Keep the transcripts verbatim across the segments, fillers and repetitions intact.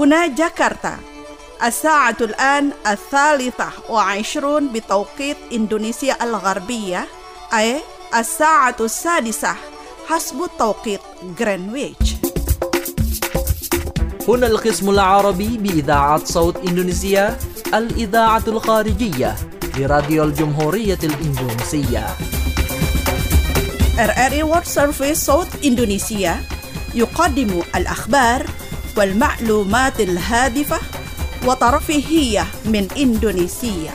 هنا جاكرتا الساعة الآن الثالثة وعشرون بتوقيت إندونيسيا الغربية، أي الساعة السادسة حسب توقيت غرينتش. هنا القسم العربي بإذاعة صوت إندونيسيا، الإذاعة الخارجية لراديو الجمهورية الإندونيسية. إر إر إي World Service صوت إندونيسيا يقدم الأخبار والمعلومات الهادفة وترفيهية من إندونيسيا.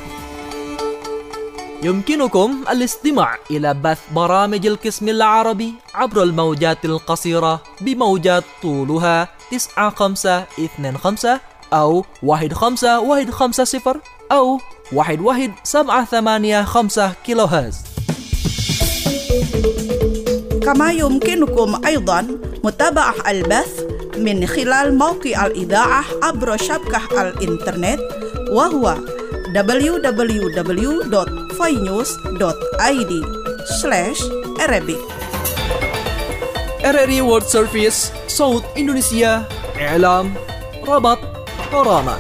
يمكنكم الاستماع إلى بث برامج القسم العربي عبر الموجات القصيرة بموجات طولها تسعة خمسة اثنين خمسة أو واحد خمسة واحد خمسة صفر أو واحد واحد سبعة ثمانية خمسة كيلو هرتز. كما يمكنكم أيضا متابعة البث من خلال موقع الإذاعة عبر شبكة الإنترنت وهو دبليو دبليو دبليو دوت فاينيوز دوت آي دي سلاش Arabic. إر إر إي World Service صوت إندونيسيا، إعلام، ربط، برامج.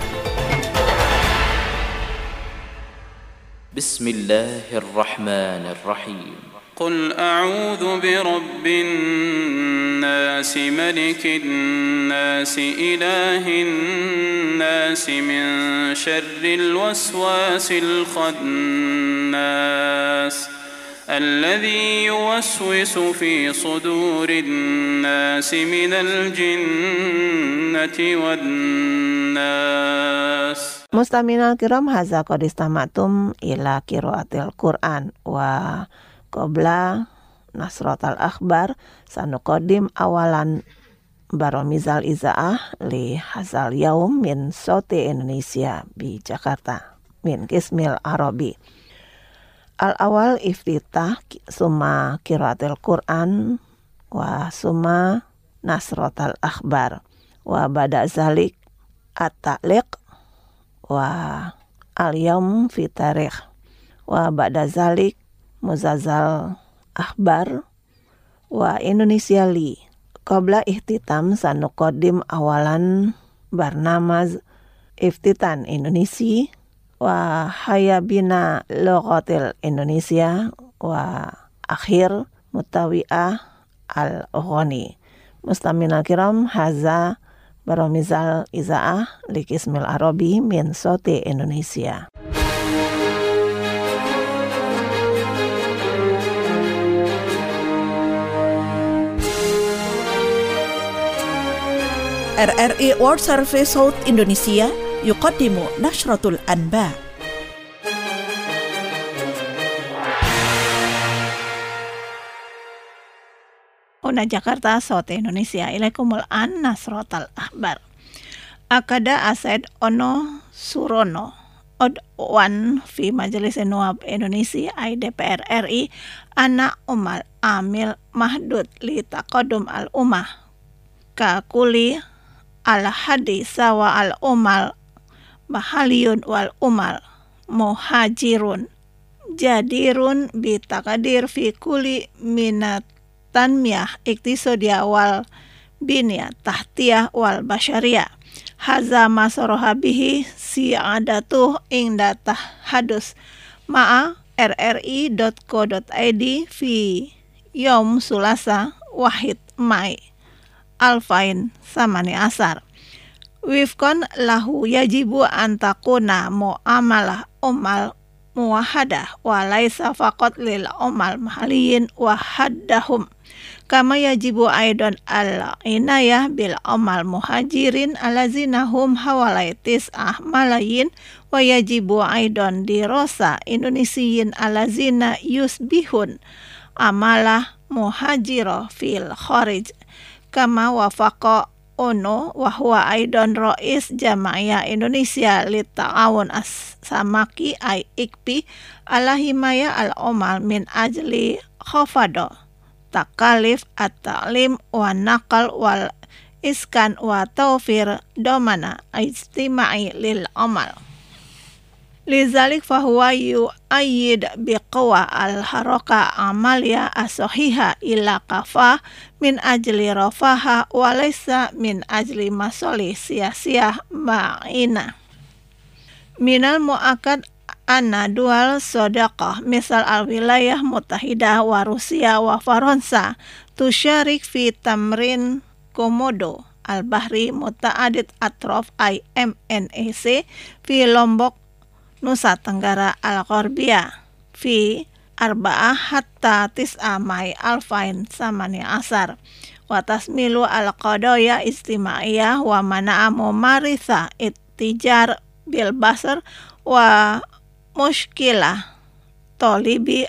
بسم الله الرحمن الرحيم. قل أعوذ برب الناس ملك الناس إله الناس من شر الوسواس الخناس الذي يوسوس في صدور الناس من الجنة والناس. Mustamina kiram haza qad istamatum ila qiraatil Qur'an wa qabla nasratal akhbar sanuqaddim awalan baromizal izaah li hazal yaum min Sauti Indonesia bi Jakarta min Qismil Arabi. Al awal iftitah summa qiraatil Qur'an wa summa nasratal akhbar wa bada zalik at-ta'liq wa al-yawm fi tarikh wa ba'da zalik muzazal akhbar wa Indonesia li qabla ihtitam sanuqaddim awalan barnamaz iftitan Indonesia wa hayabina lughatil Indonesia wa akhir mutawi'ah al-ughani. Mustamina kiram haza baromizal izaah li Qismil Arabi min Sauti Indonesia. إر إر إي World Service صوت إندونيسيا يقدم نشرة الأنباء. Una Jakarta Sauti Indonesia. Ilaikumul an nasrotal akhbar. Akada Ased Ono Surono Odwan fi Majelis Nuwab Indonesia I D P R R I Anak Umal Amil Mahdud li taqadum al ummah ka kuli al hadi sawa al umal mahaliyun wal umal muhajirun jadirun bi taqdir fi kuli minat tanmiyah iktisadia wal binya tahtiyah wal basyariyah haza masoroha bihi si'adatuh ingda tahadus ma'a r r i dot co dot i d fi yom sulasa wahid Mai alfain samani asar wifkon lahu yajibu antakuna mu'amalah umal muwahadah wa laisa faqat lil umal mahaliyin wa haddahum kama yajibu aidan al inayah bil umal muhajirin alazina hum hawalai tis'ah malayin wa yajibu aidan dirasa indonesiyin alazina yusbihun amalah muhajiro fil kharij kama wafaqa ono wa huwa aidan rais Jama'iyah Indonesia li ta'awun as-samaki ay ikpi ala himaya al-umal min ajli khafado takalif at-ta'lim wa naqal wal iskan wa tawfir domana ijtima'i lil amal. Lizalik fahuwa yu'ayyid biqwa al-haraka amalia as-sahiha ila kafah min ajli rafaha walaysa min ajli masoli sia-sia ma'ina. Minal mu'akad anna dual sodaqah misal al-wilayah mutahidah wa Rusia wa Faransa tusyarik fi tamrin komodo al-bahri muta'adid atrof I M N E C fi Lombok Nusa Tenggara Al-Gharbiyah fi arba'ah hatta tis'a mai alfain samani asar wa tasmilu al-qadaya istimaiyah wa mana'a mumaritha ittijar bil basar wa mushkilah tolibi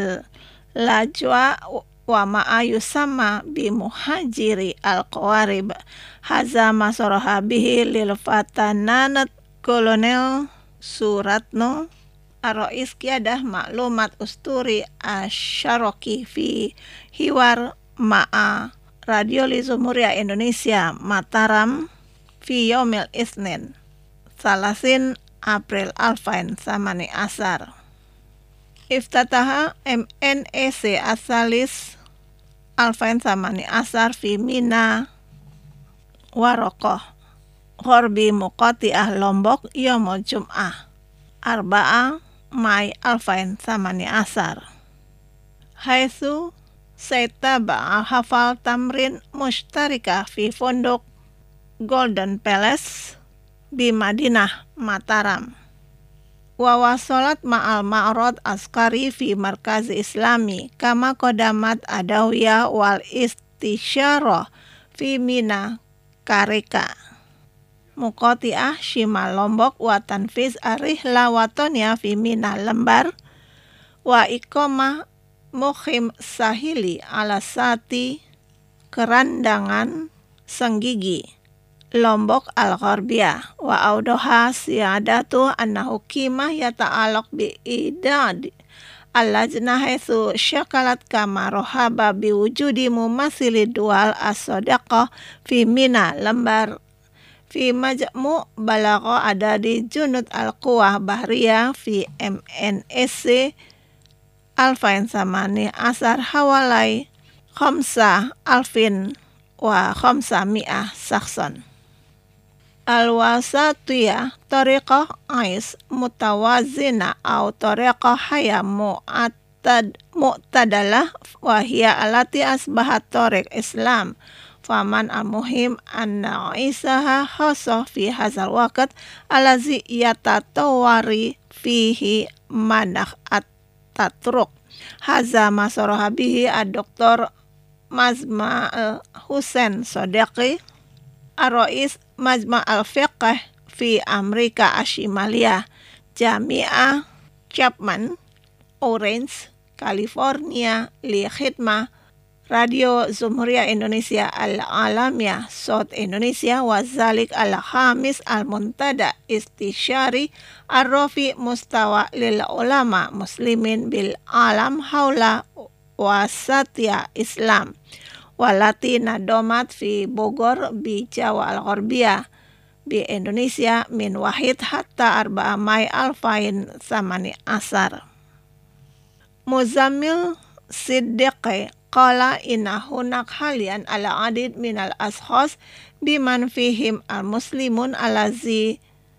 al-lajwa wa ma'ayu sama bi muhajiri al-qawarib haza masoroha bihi lil fatananat kolonel Suratno Ar-Rais Qiyadah Maklumat Usturi Asyaroki fi Hiwar Ma'a Radio Lizumuria Indonesia Mataram fi Yomil Isnin Salasin April Alfain Samani Asar. Iftataha M N E C Asalis Alfain Samani Asar fi Mina Warokoh Ghorbi Muqati'ah Lombok Yomul Jum'ah Arba'a Mai Alfain Samani Asar. Haitsu Saitaba hafal tamrin mushtarika fi Fondok Golden Palace di Madinah Mataram. Wa wasalat ma'al ma'rad askari fi markazi islami kama kodamat adawiyah wal istisyarah fi Mina Kareka. Muqati'ah Shimal Lombok wa tanfiz arihla watonia fi Mina Lembar wa iqamah mukhim sahili ala sati kerandangan Senggigi Lombok Al-Gharbiyah wa audoha siyadatu annahu qimah yata'alaq bi idad al-lajnah haitsu syakalat kama rohaba bi wujudi mumassili dual as-sadaqah fi Mina Lembar fi majmu' balagha adadi junud al-quwah bahriyah fi M N E C alfain samani asar hawalai khamsa alfin wa khamsa mi'ah sakson. Al-wasatiyah tariqah ais mutawazina au tariqah haya mu'tad mu'tadalah wa hiya alati asbahat tariq Islam. Faman al-muhim anna isaha khasah fi hazal waqt alazi yatatawari fihi manah at-tatruk haza masaraha bihi ad-doktor Mazma al-Husain Sodaqi Ar-Rais Majma al-Fiqh fi Amerika Ashimaliyah Jami'ah Chapman Orange California li khidmah Radio Zumhuria Indonesia Al-Alamiyah Sot Indonesia wa zalik al-Khamis al-Muntada Istisyari Ar-Rafi Mustawa lil ulama muslimin bil alam haula wasatya Islam walati nadomat fi Bogor bi Jawa Al-Gharbiyah bi Indonesia min wahid hatta arba'a Mai alfain samani asar. Muzammil Siddiqi qala inna hunak halian ala adid minal ashos biman fihim al-muslimun alazi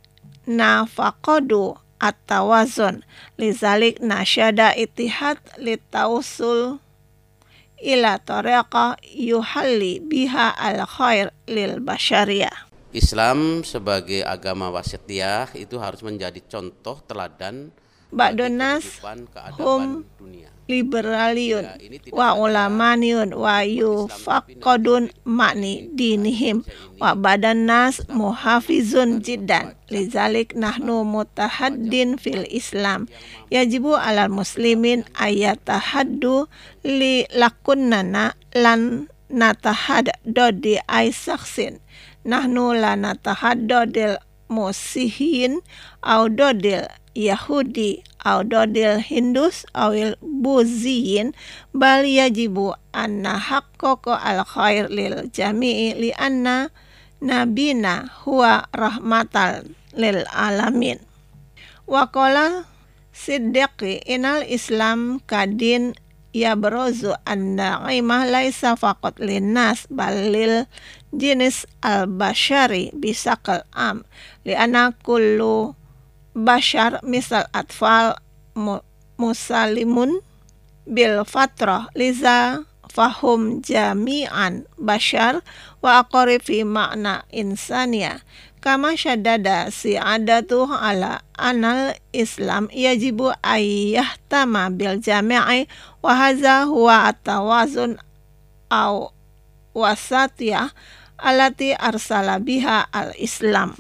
nafaqadu at-tawazun lizalik nasyada itihad litausul ila tariqa yuhalli biha al-khair lil basyariyah. Islam sebagai agama wasatiyah itu harus menjadi contoh teladan Ba'donas hum liberaliun wa ulamaniun wa yufaqadun makni dinihim wa badannas muhafizun jiddan lizalik nahnu mutahaddin fil Islam yajibu alal muslimin ayatahaddu li lakunnana lan natahaddodi ay saksin nahnu la natahaddodil musihin au dodil Yahudi au dodil Hindus awil buziyin bal yajibu anna haqqaqa al khair lil jami'i li anna nabina huwa rahmatal lil alamin Wa qala Siddiqi inal Islam kadin yabrozu an-na'imah laisa faqat linnas balil jenis al-bashari bisakal am li'anna kullu bashar misal atfal mu- musalimun bil fatrah liza fahum jami'an bashar wa aqarib fi makna insaniya kama syaddada si'adatu ala anal Islam yajibu ayyahtama bil jami'i wa hadza huwa at-tawazun aw wasatiyah alati arsala biha al-Islam.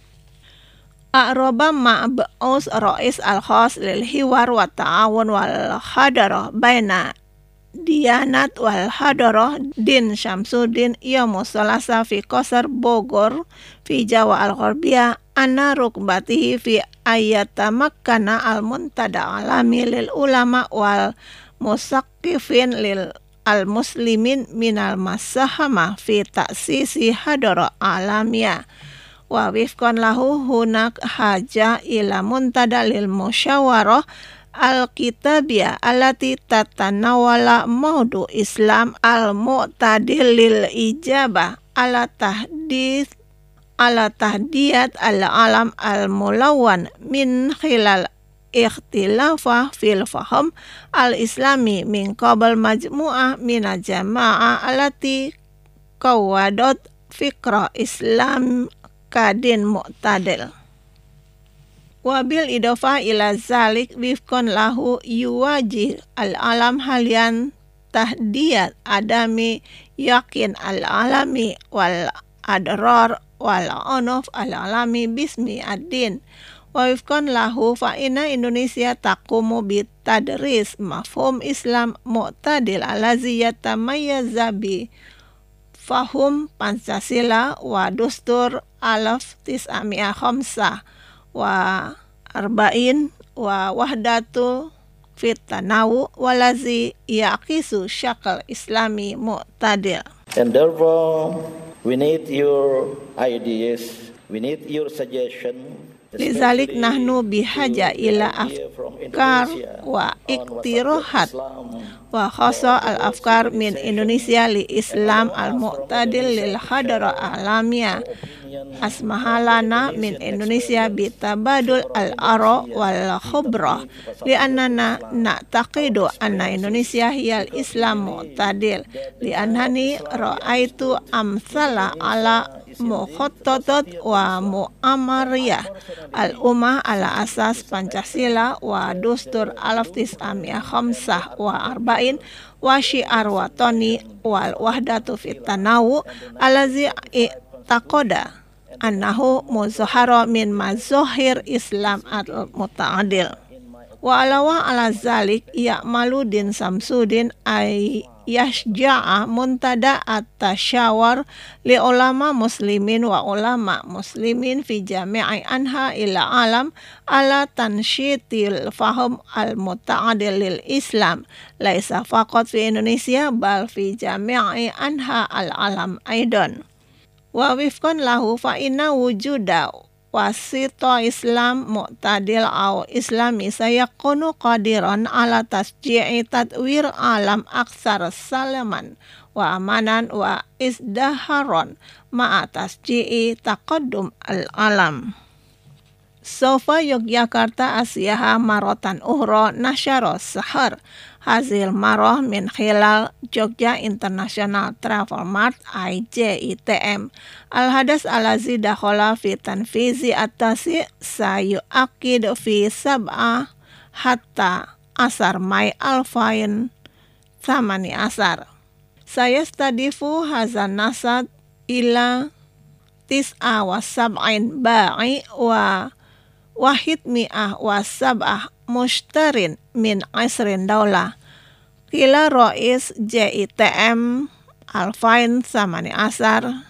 A'roba ma'ba'us ra'is al-khas lil hiwar wa ta'awun wal hadarah baina Diyanat wal Hadarah Din Syamsuddin Yaum Salasa fi Qasar Bogor fi Jawa al-Gharbiyah anna rukbatihi fi ayatamakkana al-muntada alami lil ulama wal musaqqifin lil al-muslimin minal masahama fi ta'sisi hadarah alamiyah wa wifqan lahu hunak haja ila muntada lil musyawarah al-kitabiyah allati tatanawala maudu Islam al-mu'tadil lil ijabah ala tahdith ala tahdiyat al-alam al-mulawwan min khilal ikhtilafah fil faham al-islami min qabl majmu'ah min jama'ah allati qawadat fikrah Islam kadin mu'tadil. Wabil idofah ila zalik wifkon lahu yuwajih al-alam halian tahdiyat adami yakin al-alami wal adrar wal onof al-alami bismi ad-din wa wifkon lahu fa'ina Indonesia taqumu bitadris mafhum Islam mu'tadil alazi yatamayyaza bi fahum Pancasila wa dustur alaf tis'amiyah khamsah wa arba'in wa wahdatu fit tanawu walazi yaqisu syakal islami mu'tadil. And therefore we need your ideas, we need your suggestion. Lizalik nahnu bihaja ila afkar wa iktirahat wa khasa al-afkar min Indonesia li Islam al-mu'tadil lil hadara alamiyah asmahalana min Indonesia bitabadul al-ara wal khubra li annana na'taqidu anna Indonesia hiyal Islam mu'tadil li annani ra'aitu amsala ala mukhattatat wa mu'amariyah al-ummah ala asas Pancasila wa dustur alaf tis'amiyah khamsah wa arba'in wa syiar watani wal wahdatu fit tanawu alazi i'taqada annahu muzahara min mazahir Islam al-muta'adil wa alawa ala zalik ya'malu Din Syamsuddin ay yashja'a muntada at-tasyawar li ulama muslimin wa ulama muslimin fi jami'i anha ila alam ala tansyitil faham al-muta'adil lil Islam laisa faqat fi Indonesia bal fi jami'i anha al-alam aidan wa wifqan lahu fa inna wujuda wasita Islam mu'tadil au islami sayakunu qadiran ala tasji'i tadwir alam aksar salaman wa amanan wa izdaharon ma'a tasji'i taqaddum al-alam. Sofa Yogyakarta Asyaha marotan uhro nasyaro sahar hasil maroh min khilal Jogja International Travel Mart I J I T M al-hadas alazi dakhola fi tanfizi atasi sayu akid fi sab'ah hatta asar Mai alfain samani asar saya stadifu hazan nasad ila tis'a wa sab'in ba'i wa wahid mi'ah wa sab'ah mushtarin min asrin daulah kila rois J I T M alfain samani asar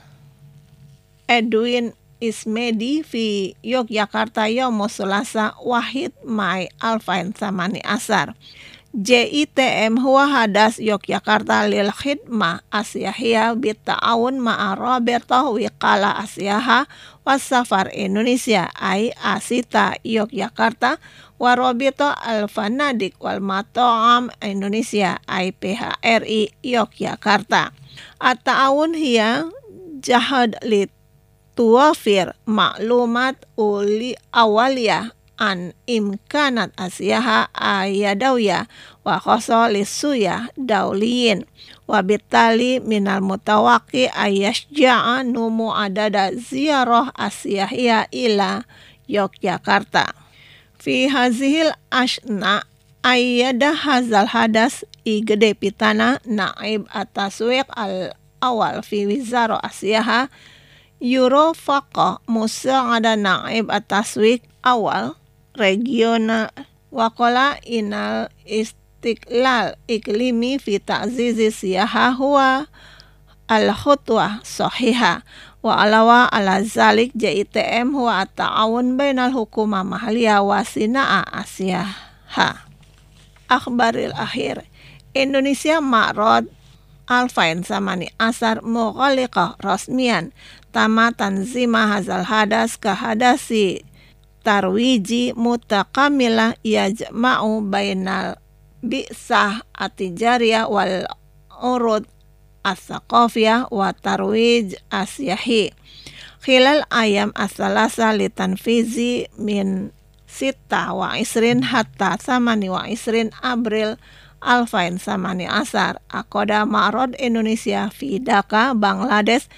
Edwin Ismedi fi Yogyakarta Yaum Selasa wahid Mai alfain samani asar J I T M huwa hadas Yogyakarta lil khidmah asyahiyah bitta'awun ma'a Rabitah Wiqala Asyaha Wassafar Indonesia ay Asita Yogyakarta wa Rabitah al-Fanadik wal Mata'am Indonesia ay P H R I Yogyakarta. At-ta'awun hiya jahad li tuwafir maklumat uli awaliyah an imkanat asyaha ayadawiyah wa khoso lisuyah dawliyin wa bitali minal mutawaki ayashja'a numu adada ziyarah asyahiyah ila Yogyakarta. Fi hazihil ashna ayyada hazal hadas igede pitana naib ataswiq al awal fi wizaro asyaha Euro faqa musa'ada naib ataswiq awal regional wakola inal istiqlal iklimi fi ta'zizi siyaha huwa al-khutwah sahihah wa alawa ala zalik J I T M huwa at-ta'awun bainal hukuma mahaliyah wa sina'a asyaha. Akhbaril akhir Indonesia Ma'rad Alfain Samani Asar Mughaliqah Rasmian Tama Tanzima Hazal Hadas Kahadasi Tarwiji Mutakamila Yajma'u Bainal Bi'sah Atijariyah Wal Urud As-Saqafiyah Wa Tarwij Asyahi Khilal Ayam As-Salasa Litanfizi Min Sita Wa Isrin Hatta Samani Wa Isrin Abril Alfain Samani Asar Akoda Ma'rad Indonesia Fi Dhaka Bangladesh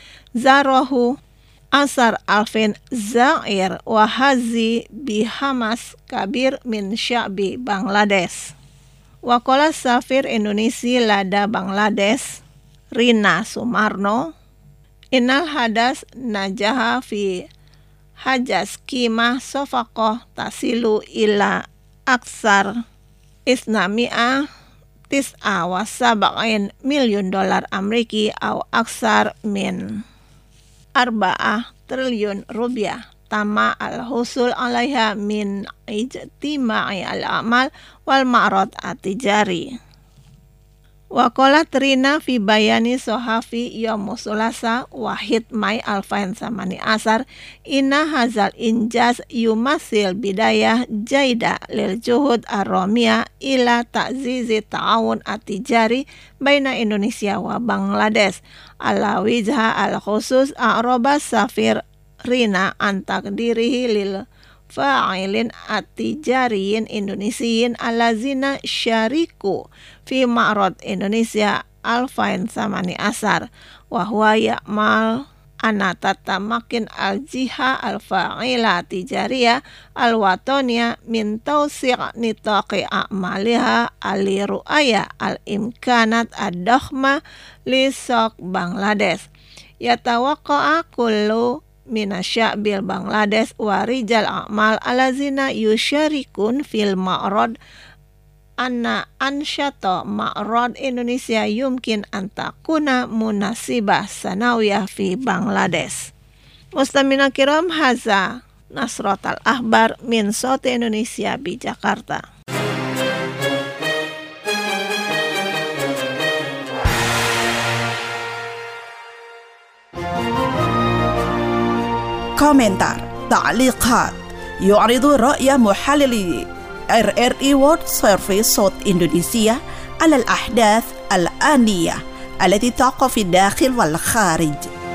Zarohu Asar Alfin Zair Wahazi Bihamas Kabir min Sya'bi Bangladesh. Wakola Safir Indonesia Lada Bangladesh Rina Sumarno Inal Hadas Najaha Fi Hajas Kimah Sofakoh Tasilu Ila Aksar Isnami'ah Tis'a Wasaba'in Milyun dolar Ameriki Au Aksar Min Arba'ah triliun rupiah tama al-husul alaiha min ijtima'i al-amal wal ma'rad at-tijari. Wakola Trina fi bayani sohafi yomusulasa wahid Mai alfain samani asar inna hazal injaz yumasil bidayah jaida lil juhud ar-romiyah ila ta'zizi ta'awun at-tijari baina Indonesia wa Bangladesh ala wijha al-khusus a'roba safir Rina antakdirihi lil fa'ilin at-tijariyin Indonesiyin alazina syariku fi ma'rad Indonesia alfain samani asar wa huwa ya'mal anatata makin al-jiha al-fa'ila tijariyah al-watonia min tawsi' nitaqi a'maliha al-ru'aya al-imkanat ad-dakhma li sok Bangladesh yatawaqa'a kullu minasyabil Bangladesh wa rijal a'mal alazina yusyarikun fil ma'rad anna ansyata ma'rad Indonesia yumkin antakuna munasibah sanawiyah fi Bangladesh. Mustamina kiram haza Nasrotal Ahbar min Sote Indonesia bi Jakarta. komentar, ta'liqat, yu'ridu ra'ya muhallili R R I World Service صوت إندونيسيا على الأحداث الآنية التي تقع في الداخل والخارج.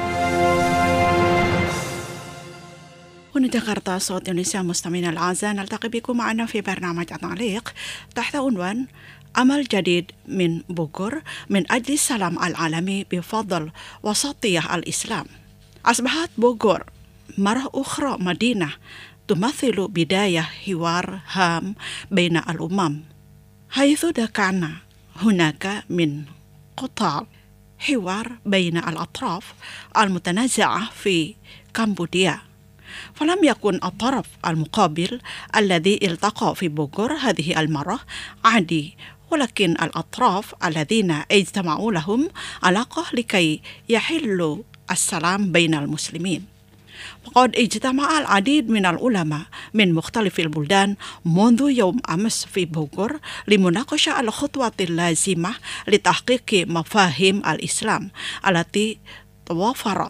هنا جاكرتا صوت إندونيسيا مستمعينا الأعزاء، نلتقي بكم معنا في برنامج التعليق تحت عنوان عمل جديد من بوغور من أجل السلام العالمي بفضل وسطية الإسلام. أصبحت بوغور مرة أخرى مدينة تمثل بداية حوار هام بين الأمم، حيث كان هناك من قطاع حوار بين الأطراف المتنازعة في كمبوديا، فلم يكن الطرف المقابل الذي التقى في بوغور هذه المرة عادي، ولكن الأطراف الذين اجتمعوا لهم علاقة لكي يحلوا السلام بين المسلمين. فقد اجتمع العديد من العلماء من مختلف البلدان منذ يوم أمس في بوغور لمناقشة الخطوة اللازمة لتحقيق مفاهيم الإسلام التي توافرت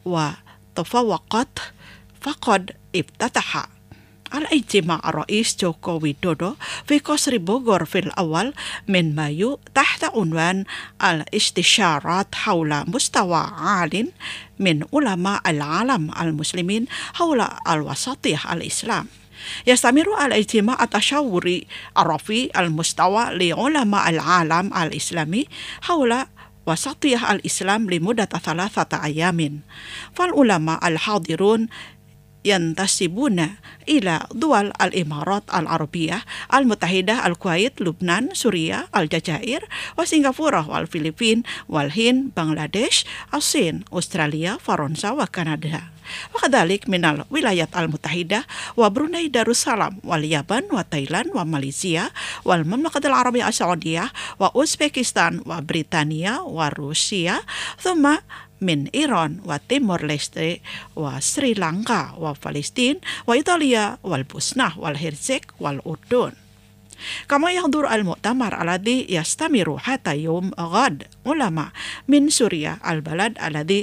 وتفوقت. فقد افتتح الاجتماع الرئيس جوكو ويدودو في قصر بوغور في الأول من مايو تحت عنوان الاستشارات حول مستوى عال من علماء العالم المسلمين حول الوسطية الإسلام. يستمر الاجتماع التشاوري الرفيع المستوى لعلماء العالم الإسلامي حول وسطية الإسلام لمدة ثلاثة أيام. فالعلماء الحاضرون ينتسبون إلى دول الإمارات العربية المتحدة، الكويت، لبنان، سوريا، الجزائر، وسنغافورة، والفلبين، والهند، بنغلاديش، الصين، أستراليا، فرنسا، وكندا، وكذلك من الولايات المتحدة وبروني دارالسلام واليابان وتايلاند وماليزيا والمملكة العربية السعودية وأوزبكستان وبريطانيا وروسيا، ثم من إيران وتيمور ليستي وسريلانكا وفلسطين وإيطاليا والبوسنة والهرزيك والأردن. كما يحضر المؤتمر الذي يستمر حتى يوم غد علماء من سوريا البلد الذي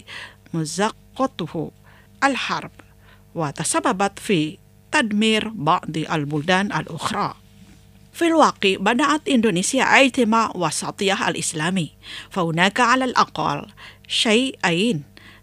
مزقته الحرب وتسببت في تدمير بعض البلدان الأخرى. في الواقع بدأت إندونيسيا اجتماع وسطية الإسلامي، فهناك على الأقل شيئين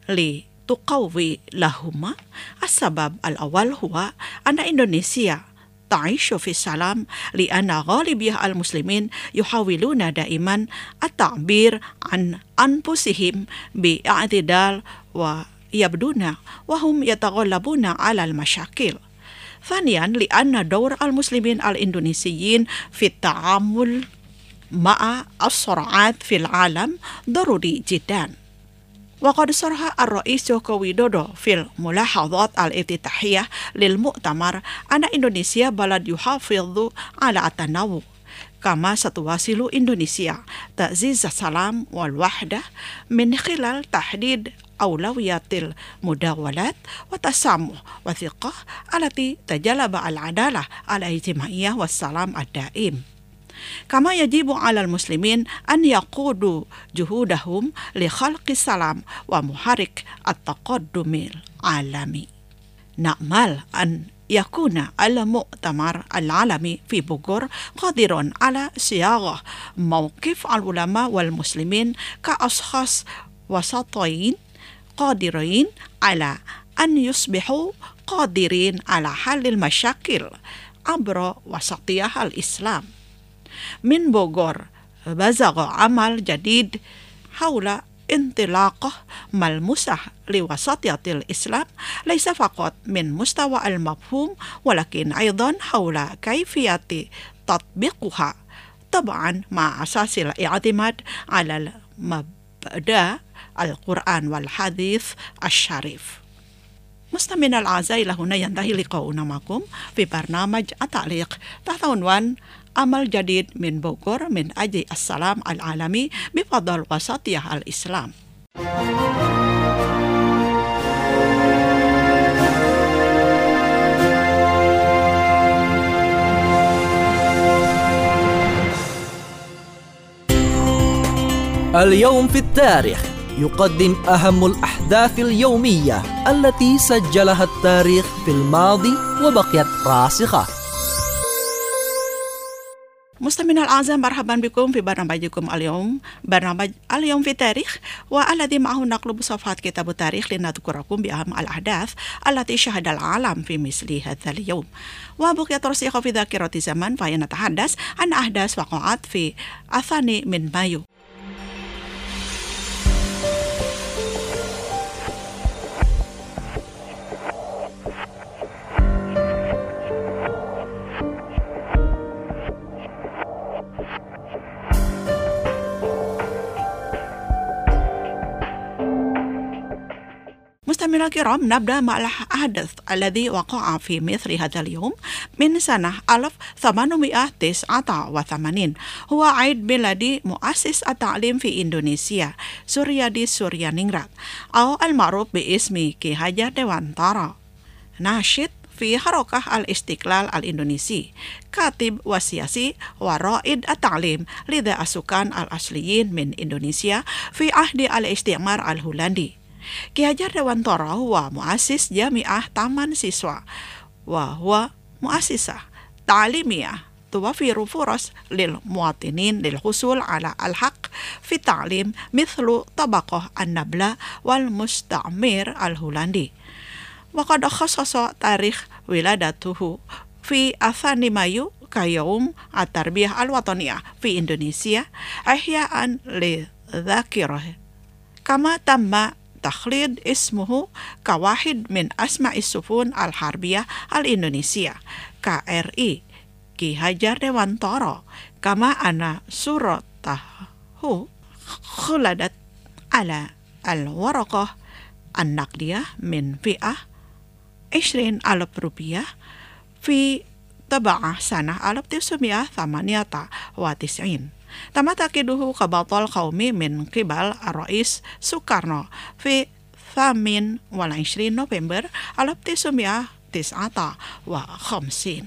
لتقوي لهما. السبب الأول هو أن إندونيسيا تعيش في السلام، لأن غالبية المسلمين يحاولون دائما التعبير عن أنفسهم باعتدال ويبدون وهم يتغلبون على المشاكل. ثانيا، لأن دور المسلمين الإندونيسيين في التعامل مع الصراعات في العالم ضروري جدا. وقد صرح الرئيس جوكو ويدودو في الملاحظات الافتتاحية للمؤتمر أن إندونيسيا بلد يحافظ على التنوع، كما ستواصل إندونيسيا تعزيز السلام والوحدة من خلال تحديد أولويات المداولات والتسامح والثقة التي تجلب العدالة الاجتماعية والسلام الدائم. كما يجب على المسلمين أن يقودوا جهودهم لخلق السلام ومحرك التقدم العالمي. نأمل أن يكون المؤتمر العالمي في بوغور قادر على صياغة موقف العلماء والمسلمين كأشخاص وسطيين قادرين على أن يصبحوا قادرين على حل المشاكل عبر وسطية الإسلام. من بوغور بزغ عمل جديد حول انطلاقة ملموسة لوسطية الإسلام، ليس فقط من مستوى المفهوم ولكن أيضا حول كيفية تطبيقها، طبعا مع أساس الاعتماد على المبدأ القرآن والحديث الشريف. مستمعينا الأعزاء، إلى هنا ينتهي لقاؤنا معكم في برنامج التعليق تحت عنوان عمل جديد من بوغور من أجل السلام العالمي بفضل وسطية الإسلام. اليوم في التاريخ يقدم أهم الأحداث اليومية التي سجلها التاريخ في الماضي وبقيت راسخة. مستمعينا الأعزاء، مرحبا بكم في برنامجكم اليوم، برنامج اليوم في التاريخ، والذي معه نقلب صفحات كتاب التاريخ لنذكركم بأهم الأحداث التي شهد العالم في مثل هذا اليوم. وبقي ترسيخ في ذاكرة الزمن، فنتحدث عن أحداث وقعت في الثاني من مايو. Mustamil مستمعينا الكرام، نبدأ مع الحدث الذي وقع في مثل هذا اليوم من سنة ألف وثمانمائة وتسعة وثمانين. هو عيد ميلاد مؤسس التعليم في إندونيسيا سوريادي سوريانingrat أو المعروف باسم كي حجر دewantara، ناشط في حركة الاستقلال الإندونيسي، كاتب وسياسي ورائد التعليم لدى السكان الأصليين من إندونيسيا في عهد الاستعمار الهولندي. كي حجر دewantara هو مؤسس جامعة تامان سيسوا، وهو مؤسسة تعليمية توفر فرص للمواطنين للحصول على الحق في التعليم مثل طبقة النبلة والمستعمر الهولندي. وقد خصص تاريخ ولادته في الثاني مايو كيوم التربية الوطنية في إندونيسيا إحياء لذاكره، كما تم تخليد اسمه كواحد من أسماء السفن الحربية الإندونيسية K R I Ki Hajar Dewantara، كما أن صورته خلدت على الورقة النقدية من فئة عشرين ألف روبية في طبعة سنة ألف وتسعمائة وثمانية وتسعين. تم تأكيده كبطل قومي من قبل الرئيس سوكارنو في الثامن والعشرين نوفمبر ألف وتسعمائة وتسعة وخمسين.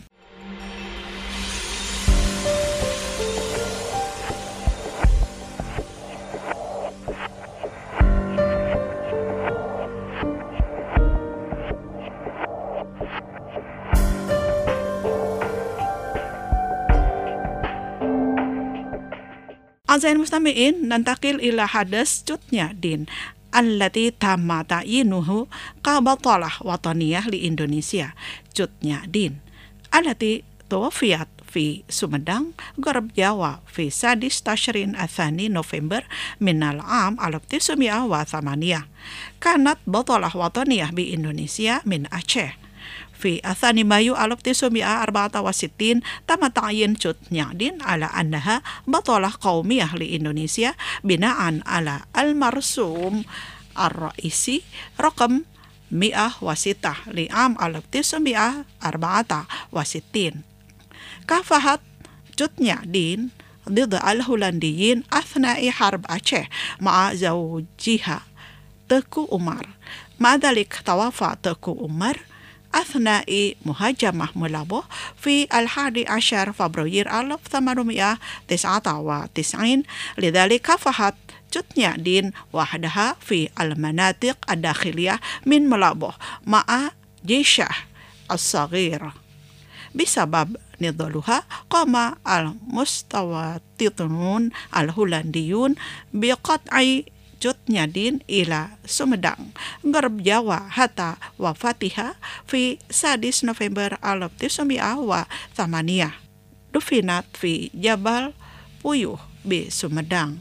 أعزائي المستمعين، ننتقل إلى حدث جوتنيا دين التي تم تعيينه كبطلة وطنية لإندونيسيا. جوتنيا دين التي توفيت في سومدang غرب جاوا في سادس تشرين الثاني نوفمبر من العام ألف وتسعمائة وثمانية، كانت بطلة وطنية بإندونيسيا من أعشه. في الثاني مايو ألف وتسعمائة وأربعة وستين تم تعيين جوتنيا دين على أنها بطلة قومية لإندونيسيا بناء على المرسوم الرئيسي رقم مئة وستة لعام ألف وتسعمائة وأربعة وستين. كافحت جوتنيا دين ضد الهولنديين أثناء حرب أعشه مع زوجها تكو عمر. مع ذلك توفى تكو عمر أثناء مهاجمة ملابو في الحادي عشر فبراير ألف وثمانمائة وتسعة وتسعين. لذلك كافحت جوتنيا دين وحدها في المناطق الداخلية من ملابو مع جيشه الصغير. بسبب نضالها قام المستوطنون الهولنديون بقطع جوتنيا دين إلى سومدang غرب جاوا حتى وفاتها في سادس نوفمبر ألف وتسعمائة وثمانية. دفنت في جبل Puyuh بسومدang.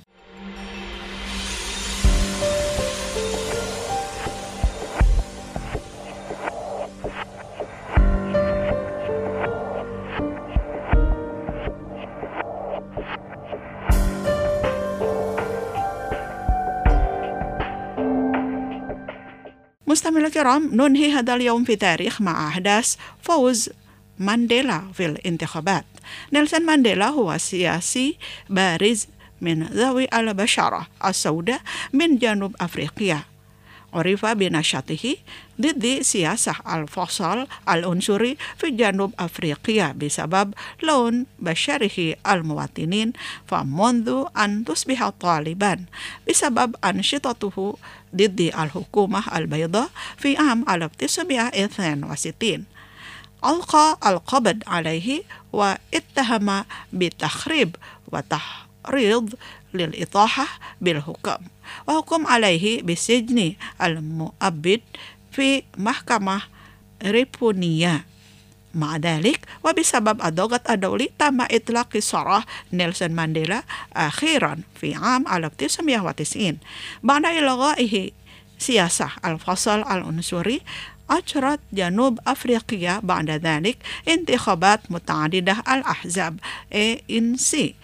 مستمعينا الكرام، ننهي هذا اليوم في تاريخ مع أحداث فوز مانديلا في الانتخابات. نيلسون مانديلا هو سياسي بارز من ذوي البشرة السوداء من جنوب أفريقيا. عرف بنشاطه ضد سياسة الفصل العنصري في جنوب أفريقيا بسبب لون بشرة المواطنين، فمنذ أن تصبح طالبان بسبب أنشطته ضد الحكومة البيضاء في عام ألف وتسعمائة واثنين وستين. ألقى القبض عليه واتهم بالتخريب وتحريض للإطاحة بالحكم، وحكم عليه بالسجن المؤبد في محكمة ريبونيا. مع ذلك وبسبب الضغط الدولي تم إطلاق سراح نيلسون مانديلا أخيرا في عام ألف وتسعمائة وتسعين. بعد إلغائه سياسة الفصل العنصري، أجرت جنوب أفريقيا بعد ذلك انتخابات متعددة الأحزاب إيه إن سي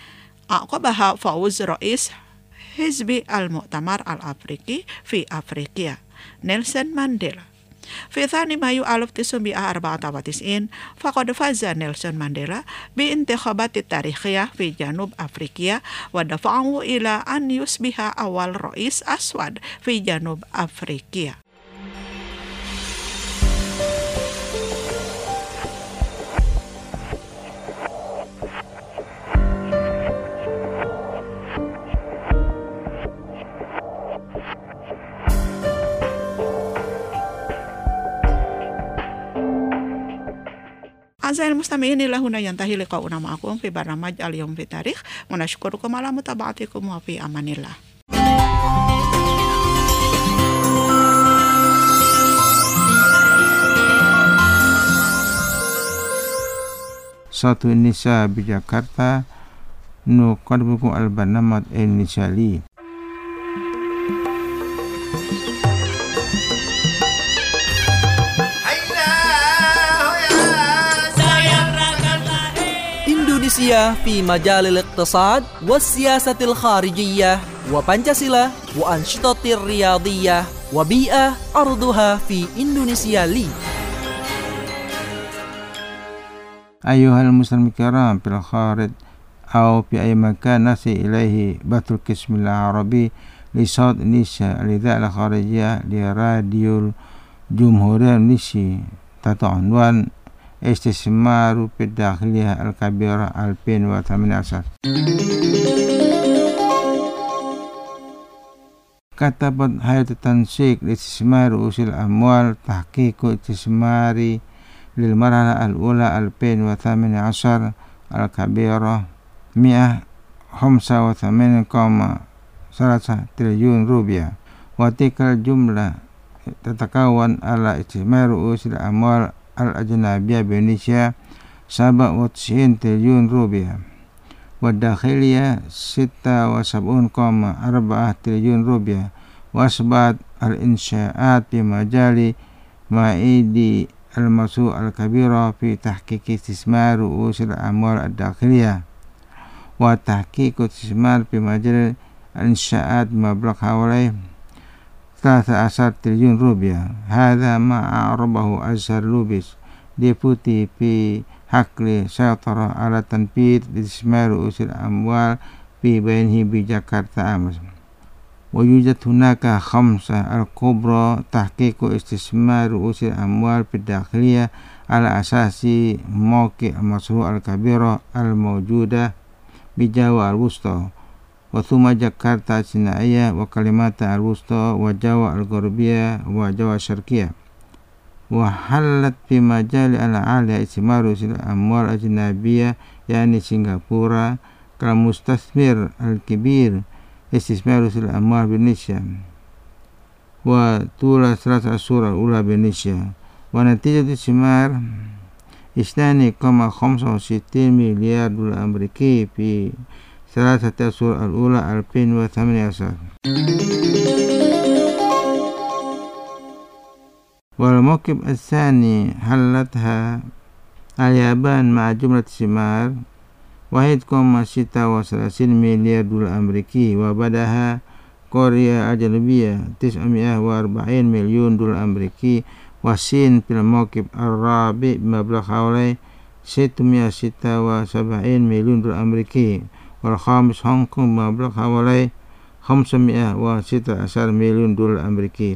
عقبها فوز رئيس حزب المؤتمر الأفريقي في أفريقيا. Nelson Mandela. في ثاني مايو ألف وتسعمائة وأربعة وتسعين فقد فاز نيلسون مانديلا بانتخابات تاريخية في جنوب أفريقيا ودفعه إلى أن يصبح أول رئيس أسود في جنوب أفريقيا. أعزائي المستمعين، إلى هنا ينتهي لقاؤنا معكم في برنامج اليوم في التاريخ. ونشكركم على متابعتكم وفي أمان الله. Satu Indonesia di Jakarta, nuqaddimukum al-barnamaj Indonesia. Indonesia في مجال الاقتصاد والسياسة الخارجية وبنشاسيلا وأنشطة الرياضية وبيئة أرضها في إندونيسيا لي. أيها المسلمين الكرام في الخارج أو في أي مكان نصل إليه بث القسم العربي لصوت إندونيسيا الإذاعة الخارجية لراديو الجمهورية الإندونيسية تحت عنوان استثمار في الداخلية الكبيرة ألفين وثمانية عشر. كتبت هيئة التنسيق لاستثمار رؤوس الأموال تحقيق استثماري للمرحلة الأولى ألفين وثمانية عشر الكبيرة مئة وخمسة وثمانين فاصلة ثلاثة تريليون روبيا، وتلك الجملة تتكون على استثمار رؤوس الأموال الأجنبية بإندونيسيا سبعة وتسعين تريليون روبيا، والداخلية ستة وسبعين فاصلة أربعة تريليون روبيا، وأصبحت الإنشاءات في مجال مائدي المشروع الكبيرة في تحقيق استثمار رؤوس الأموال الداخلية وتحقيق استثمار في مجال الإنشاءات بمبلغ حوالي ثلاثة عشر تريليون روبيا. هذا ما أعربه أزهر لوبيس ديبوتي في حقل سيطرة على تنفيذ استثمار رؤوس الأموال في بينه بجاكرتا أمس. ويوجد هناك خمسة الكبرى تحقيق استثمار رؤوس الأموال في الداخلية على أساس موقع المشروع الكبيرة الموجودة بجاوا الوسطى، وثم جاكرتا الصناعية وكلمات الوسطى وجاوا الغربية وجاوا الشرقية. وحلت في مجال العالية استثمار رؤوس الأموال الأجنبية يعني سنغافورة كالمستثمر الكبير استثمار رؤوس الأموال بإندونيسيا وطول ثلاث أشهر الأولى بإندونيسيا، ونتيجة استثمار اثنين فاصلة خمسة وستين مليار دولار أمريكي في ثلاثة أشهر الأولى ألفين وثمانية عشر. والموقف الثاني حلتها اليابان مع جملة استثمار واحد فاصلة ستة وثلاثين مليار دولار أمريكي، وبعدها كوريا الجنوبية تسعمائة وأربعين مليون دولار أمريكي، والصين في الموقف الرابع بمبلغ حوالي ستمائة وستة وسبعين مليون دولار أمريكي، والخامس هونغ كونغ بمبلغ حوالي خمسمائة وستة عشر مليون دولار أمريكي.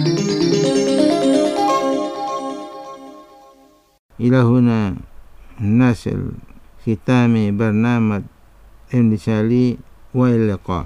إلى هنا نصل ختام برنامج إندونيسيا لي، وإلى اللقاء.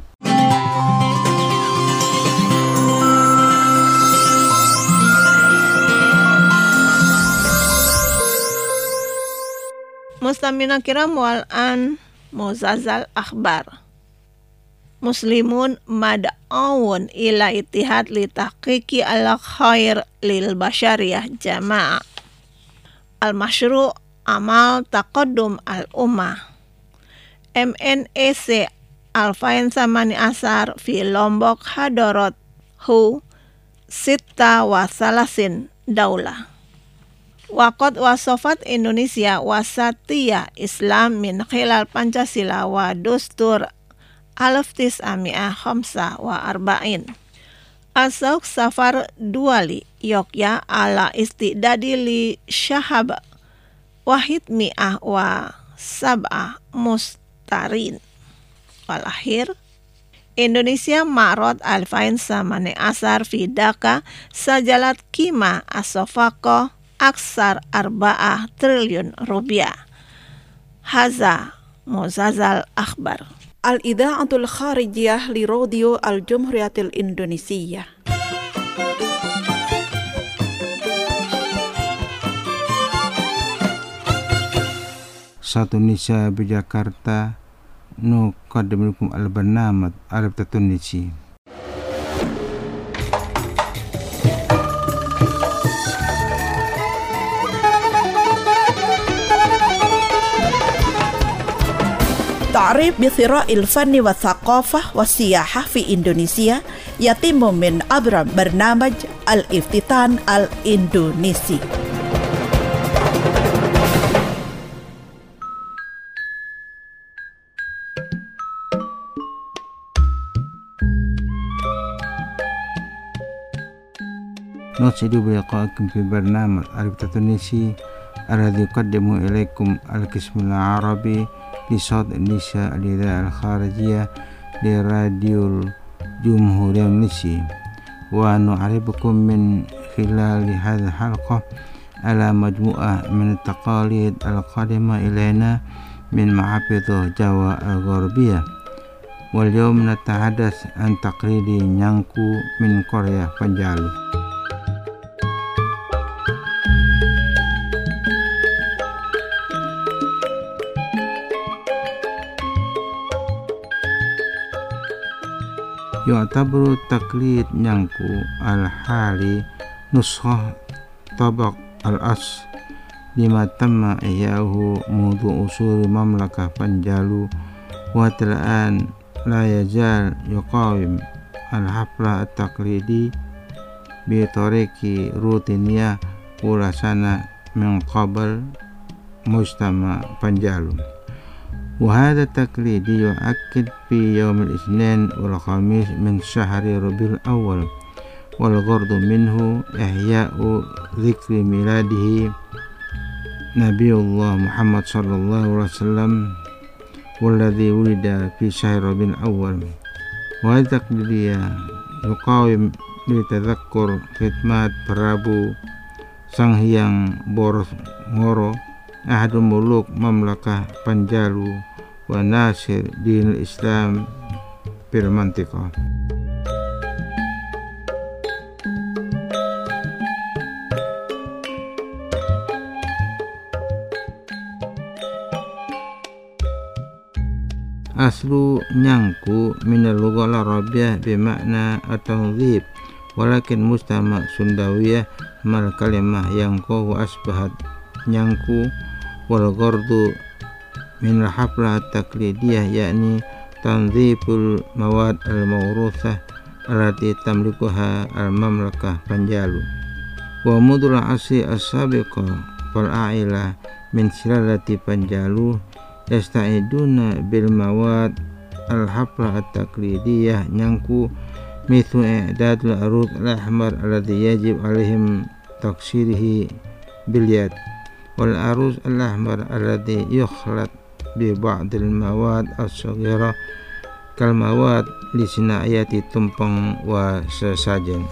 Mustamina kiram wal an muzazal akhbar. Muslimun mad'awun ila ittihad li tahqiqi al khair lil bashariyah jama'a. Al mashru' amal taqaddum al ummah. M N A C Alfain Samani Asar fi Lombok Hadorot Hu Sitta wa Salasin Daulah. Waqad wasofat Indonesia wasatiyah Islam min khilal Pancasila wa Dustur alif tis'ami'ah khamsa wa arba'in. Asok safar duali yokya ala istidadi li syahab wahid mi'ah wa sab'ah mustarin. Walahir Indonesia Ma'rod Alfain Samane Asar fi Dhaka sajalat kima asofako aksar arba'ah triliun rupiah. Haza Muzazal Akhbar. Al-Idha'atul Kharijiyah li Radio Al-Jumhuriyatil Indonesia. Satu Indonesia di Jakarta nuqaddimukum al-barnamaj al-Tunisi. تعريف بثراء الفن والثقافة والسياحة في إندونيسيا يتم من عبر برنامج الافتتان الإندونيسي. نسعد بلقائكم في برنامج التونسي الذي يقدم إليكم القسم العربي لصوت إندونيسيا الإذاعة الخارجية لراديو الجمهورية الإندونيسية، ونعرفكم من خلال هذه الحلقة على مجموعة من التقاليد القادمة إلينا من محافظة جاوا الغربية. واليوم نتحدث عن تقليد nyangku من كوريا بنجالو. يعتبر تقليد nyangku الحالي نسخة طبق الأصل لما تم إحياؤه منذ أصول مملكة بنجالو، وحتى الآن لا يزال يقاوم الحفلة التقليدي بطريق روتينية كل سنة من قبل مجتمع بنجالو. وهذا التقليد يؤكد في يوم الاثنين والخميس من شهر ربيع الأول، والغرض منه إحياء ذكر ميلاده نبي الله محمد صلى الله عليه وسلم والذي ولد في شهر ربيع الأول. وهذه التقليدية يقاوم لتذكر خدمات Prabu Sanghyang Borosngoro أحد ملوك مملكة بنجالو وناشر دين الإسلام في المنطقة. أصل nyangku من اللغة العربية بمعنى التنظيف، ولكن مجتمع سنداوية مع الكلمة ينقو وأصبحت nyangku. والغرض من الحفلة التقليدية يعني تنظيف المواد الموروثة التي تملكها المملكة بنجالو. ومنذ العصر السابق فالعائلة من سلالة بنجالو يستعدون بالمواد الحفلة التقليدية nyangku مثل إعداد العروض الأحمر الذي يجب عليهم تقشيره باليد، والعروض الأحمر الذي يخلط ببعض المواد الصغيرة كالمواد لصناعية tumpeng وسساجن.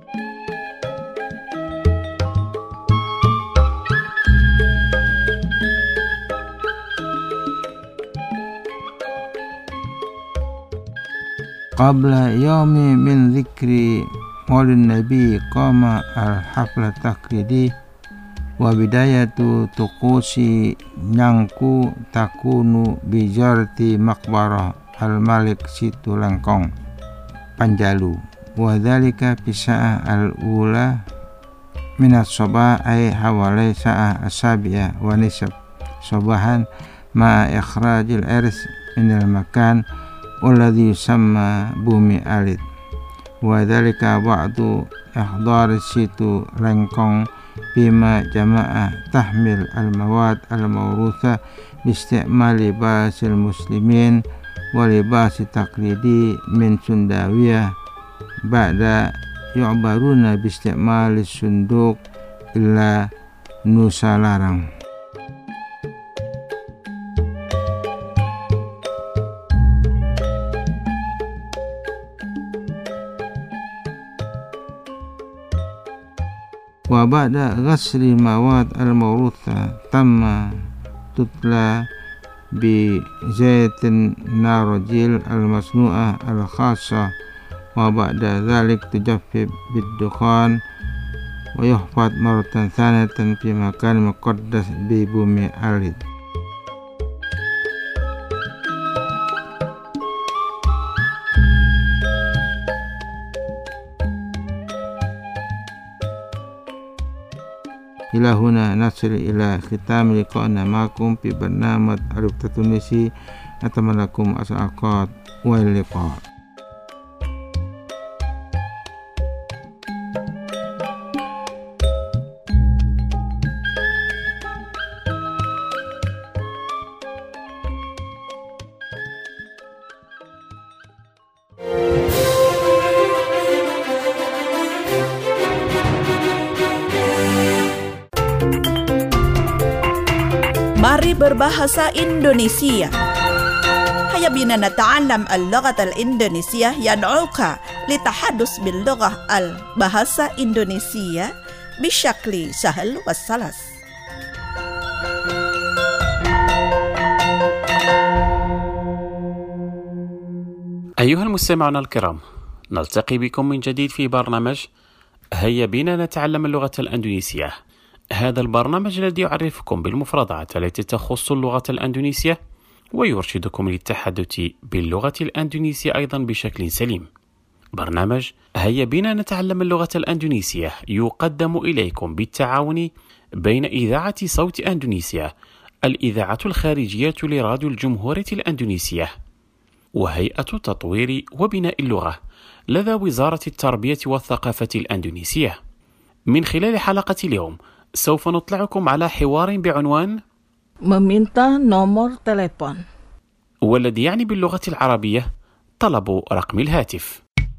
قبل يوم من ذكر مولد النبي قام الحفل التقليدي، وبداية طقوس nyangku takunu bijarti maqbarah al-Malik Situlengkong Panjalu, wadhalika pisa'ah al-ula minat sobah ay hawalai sa'ah asabi'ah wa nisab sobahan ma ikhrajil irs minal makan walladhi yusamma bumi alit, wadhalika ba'du ihdar situ lengkong bima jama'ah tahmil al-mawad al-mawrutha biisti'mal libasil muslimin wa libasi taqlidi min sundawiyah ba'da yu'baruna biisti'malis sunduk illa nusa larang. Wa ba'da ghasli mawad al-mawrutha tamma tutla bi zaitin narajil al-masnu'ah al-khassa wa ba'da dhalik tujaffif bid-dukhan wa yuhfad maratan thanatan fi makan muqaddas bi bumi alid. Ila huna nasil ila khitam liqa'na ma'akum fi barnamij Arif Tunisi. Atamalakum as'aqat wa liqa'. Mari berbahasa Indonesia. Haya bina nata'allam al-lughat al-Indonesia yad'uka litahadus bil-lughah al-bahasa Indonesia bisyakli sahal wassalas. أيها المستمعون الكرام، نلتقي بكم من جديد في برنامج هيا بنا نتعلم اللغة الأندونيسية. هذا البرنامج الذي يعرفكم بالمفردات التي تخص اللغة الأندونيسية ويرشدكم للتحدث باللغة الأندونيسية أيضا بشكل سليم. برنامج هيا بنا نتعلم اللغة الأندونيسية يقدم إليكم بالتعاون بين إذاعة صوت أندونيسيا، الإذاعة الخارجية لراديو الجمهورية الأندونيسية، وهيئة تطوير وبناء اللغة لدى وزارة التربية والثقافة الأندونيسية. من خلال حلقة اليوم سوف نطلعكم على حوار بعنوان meminta nomor telepon، والذي يعني باللغة العربية طلب رقم الهاتف.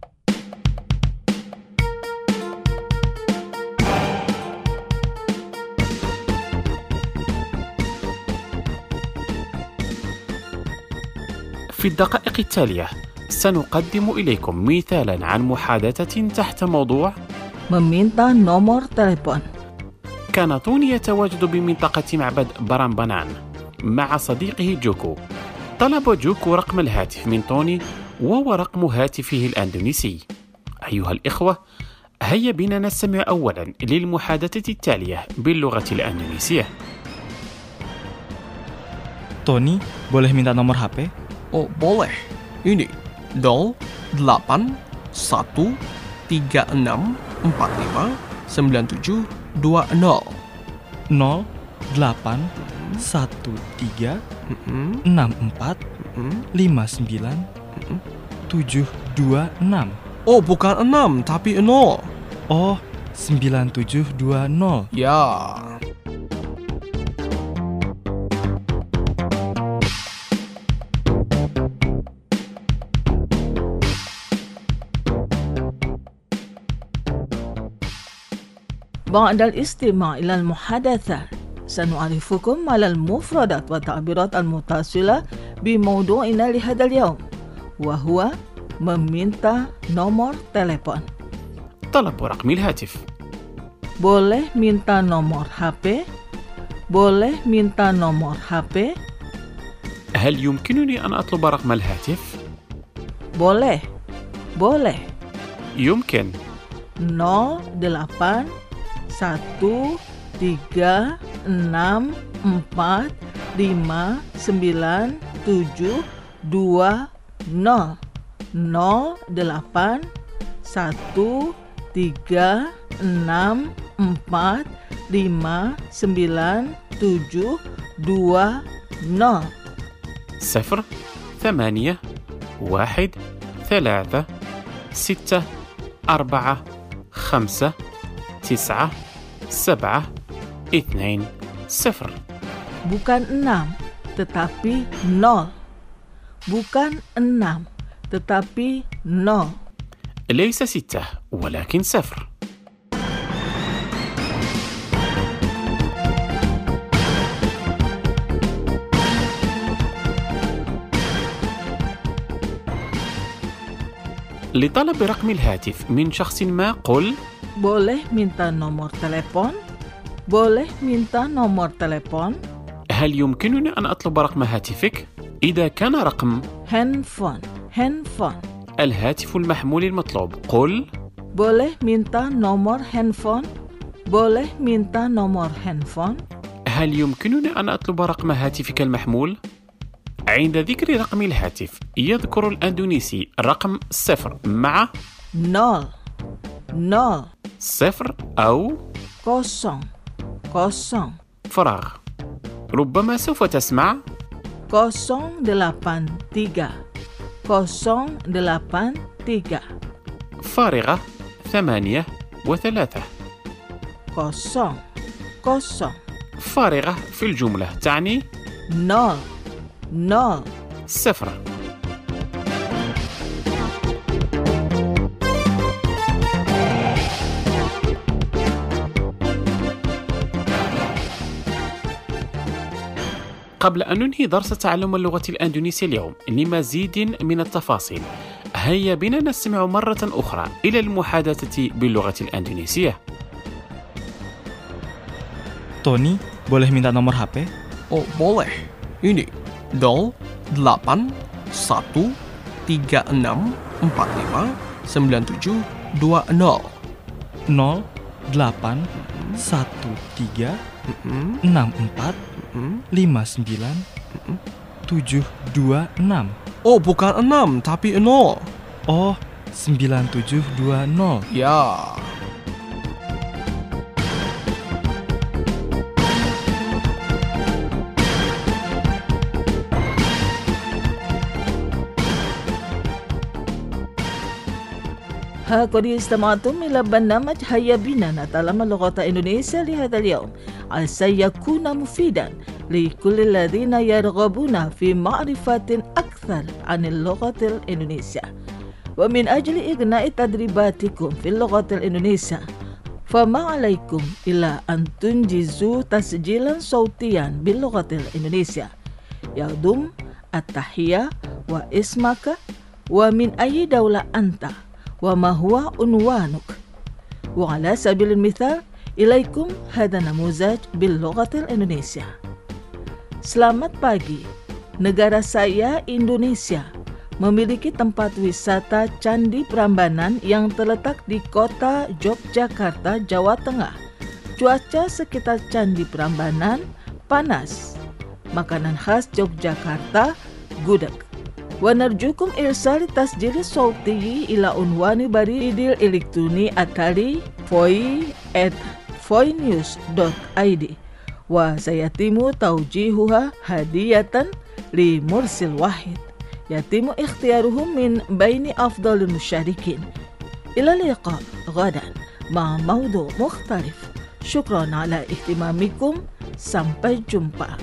في الدقائق التالية سنقدم إليكم مثالا عن محادثة تحت موضوع meminta nomor telepon. كان توني يتواجد بمنطقة معبد برامبانان مع صديقه جوكو. طلب جوكو رقم الهاتف من توني وهو رقم هاتفه الأندونيسي. أيها الإخوة، هيا بنا نستمع أولا للمحادثة التالية باللغة الأندونيسية. Tony, boleh minta nomor H P? Oh, boleh. Ini nol delapan satu tiga enam empat lima sembilan tujuh dua nol. nol delapan satu tiga enam empat lima sembilan tujuh dua enam. Oh, bukan enam, tapi nol. Oh, sembilan tujuh dua nol. Ya. بعد الاستماع إلى المحادثة سنعرفكم على المفردات والتعبيرات المتصلة بموضوعنا لهذا اليوم، وهو meminta nomor telepon. طلب رقم الهاتف. Boleh minta nomor H P? Boleh minta nomor H P? هل يمكنني أن أطلب رقم الهاتف؟ Boleh. Boleh. يمكن. nol delapan satu tiga enam empat lima sembilan tujuh dua nol. nol delapan satu tiga enam empat lima sembilan tujuh dua nol. صفر ثمانية واحد ثلاثة ستة أربعة خمسة تسعة سبعة اثنين صفر. Bukan enam, tetapi nol. Bukan enam, tetapi nol. ليس ستة ولكن صفر. لطلب رقم الهاتف من شخص ما قل: Boleh minta nomor telepon? Boleh minta nomor telepon? هل يمكنني أن أطلب رقم هاتفك؟ إذا كان رقم handphone handphone الهاتف المحمول المطلوب قل: Boleh minta nomor handphone? Boleh minta nomor handphone? هل يمكنني أن أطلب رقم هاتفك المحمول؟ عند ذكر رقم الهاتف يذكر الأندونيسي رقم صفر مع nol nol صفر أو kosong kosong فراغ. ربما سوف تسمع kosong delapan tiga kosong delapan tiga فارغة ثمانية وثلاثة. kosong kosong فارغة في الجملة تعني nol nol صفر. قبل أن ننهي درس تعلم اللغة الأندونيسية اليوم لمزيد من التفاصيل، هيا بنا نستمع مرة أخرى إلى المحادثة باللغة الأندونيسية. Tony, boleh minta nomor H P? Oh, boleh. Ini nol delapan satu tiga enam empat lima sembilan tujuh dua nol. nol delapan satu tiga enam empat lima sembilan tujuh dua enam. Oh, bukan enam, tapi nol. Oh, sembilan tujuh dua nol. Ya. ها قد استمعتم إلى برنامج هيا بنا نتعلم اللغة الإندونيسية لهذا اليوم عسى يكون مفيدا لكل الذين يرغبون في معرفة أكثر عن اللغة الإندونيسية. ومن أجل إغناء تدريباتكم في اللغة الإندونيسية فما عليكم إلا أن تنجزوا تسجيلا صوتيا باللغة الإندونيسية يضم التحية واسمك ومن أي دولة أنت وما هو عنوانك. وعلى سبيل المثال إليكم هذا نموذج باللغة الإندونيسية. Selamat pagi. Negara saya Indonesia memiliki tempat wisata Candi Prambanan yang terletak di kota Yogyakarta, Jawa Tengah. Cuaca sekitar Candi Prambanan panas. Makanan khas Yogyakarta gudeg. ونرجوكم إرسال تسجيل صوتي إلى عنوان بريد الإلكتروني التالي voi at voinews dot i d وسيتم توجيهها هدية لمرسل واحد يتم اختيارهم من بين أفضل المشاركين. إلى اللقاء غدا مع موضوع مختلف. شكرا على اهتمامكم. Sampai jumpa.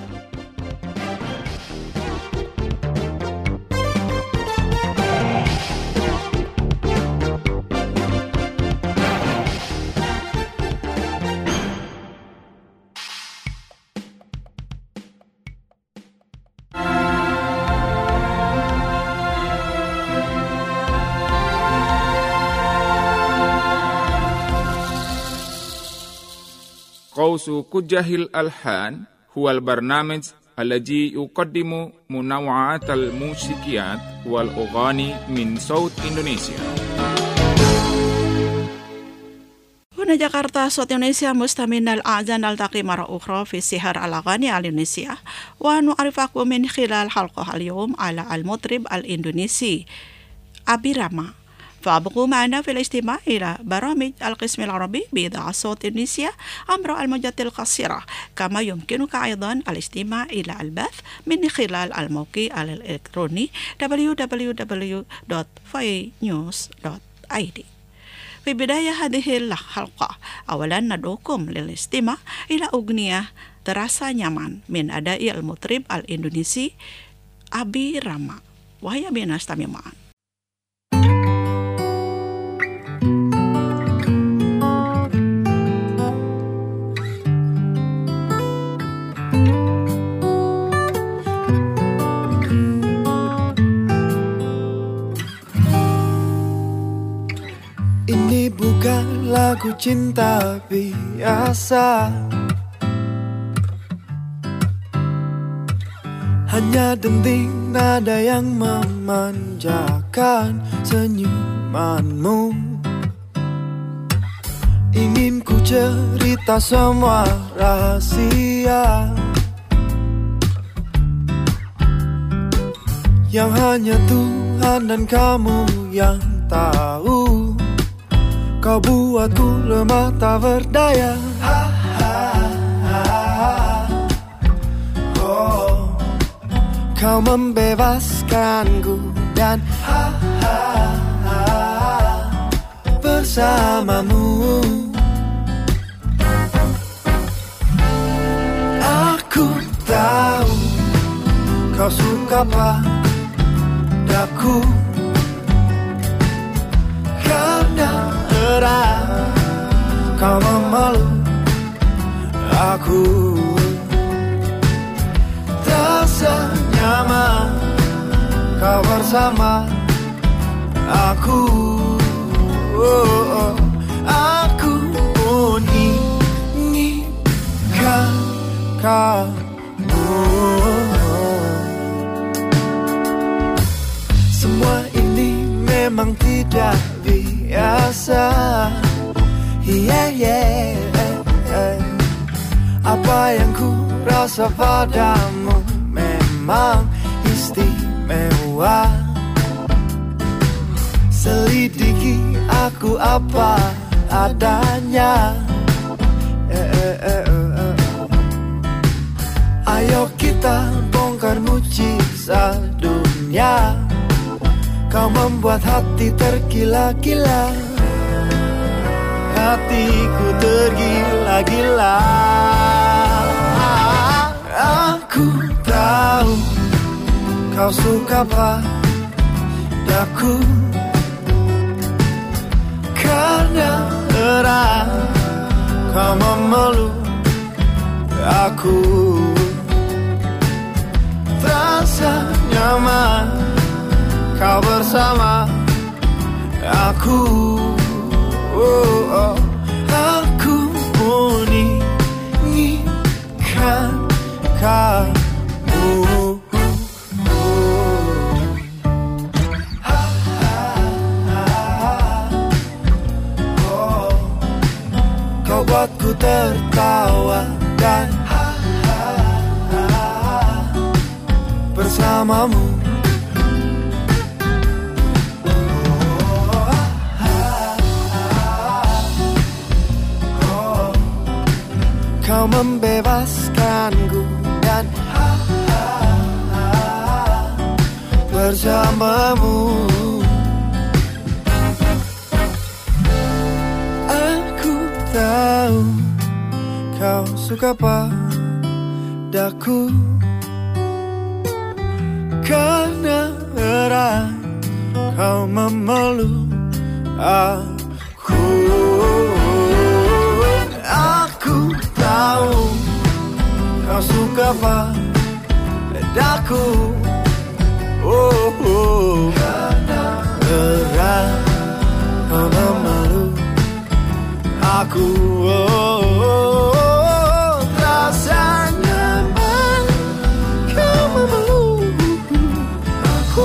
قوس كجه الألحان هو البرنامج الذي يقدم منوعات الموسيقيات والأغاني من صوت إندونيسيا. هنا جاكرتا صوت إندونيسيا مستمعين الأعزاء نلتقي مرة أخرى في سهر الأغاني الإندونيسية ونعرفكم من خلال حلقة اليوم على المطرب الإندونيسي أبي راما. فابقوا معنا في الاستماع إلى برامج القسم العربي بإذاعة صوت إندونيسيا عبر الموجات القصيرة، كما يمكنك أيضا الاستماع إلى البث من خلال الموقع الإلكتروني دبليو دبليو دبليو دوت voi news دوت i d. في بداية هذه الحلقة أولا ندعوكم للاستماع إلى أغنية terasa nyaman من أداء المطرب الإندونيسي أبي راما. وهيا بنا نستمع معا. lagu cinta biasa, hanya denting nada yang memanjakan senyumanmu. Ingin ku cerita semua rahasia yang hanya Tuhan dan kamu yang tahu. Kau buatku lemah tak berdaya. Ha, ha, ha, ha. Oh, kau membebaskanku dan ha, ha, ha, bersamamu. Aku tahu kau suka padaku karena erat kau memeluk aku. Terasa nyaman kau bersama aku. Oh, oh. Aku pun inginkan kamu. Semua ini memang tidak biasa. Yeah, yeah, yeah. Apa yang ku rasa padamu memang istimewa. Selidiki aku apa adanya. eh, eh, eh, eh. Ayo kita bongkar mujizat dunia. Kau membuat hati tergila-gila, hatiku tergila-gila. Aku tahu kau suka padaku karena erat kau memeluk aku. Terasa nyaman kau bersama aku. Oh, oh. Aku pun inginkan kamu. Kau buatku tertawa dan bersamamu. Kau membebaskanku dan bersamamu. Aku tahu kau suka padaku karena erat kau memeluk aku. Aku tahu kau suka padaku. Oh, oh. Karena erat kau memeluk aku. Oh, oh. Terasa nyaman kau memeluk aku.